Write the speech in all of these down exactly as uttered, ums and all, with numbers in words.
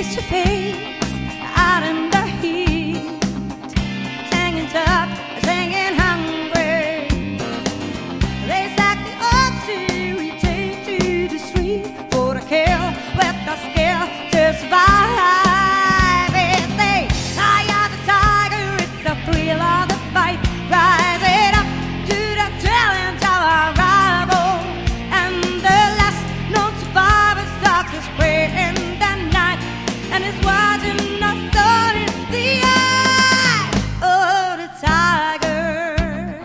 face to face out in the heat, hanging tough, hanging hungry. They sack the oxy we take to the street for to kill with the skill to survive. They say, I am the tiger, it's the thrill of the fight, rising up to the challenge of our rival, and the last known survivor stalks his prey in the night, and is watching us all in the eye. Oh, the tiger.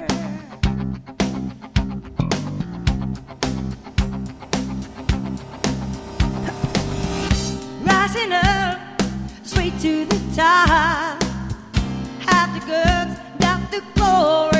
Rising up, straight to the top, have the goods, got the glory.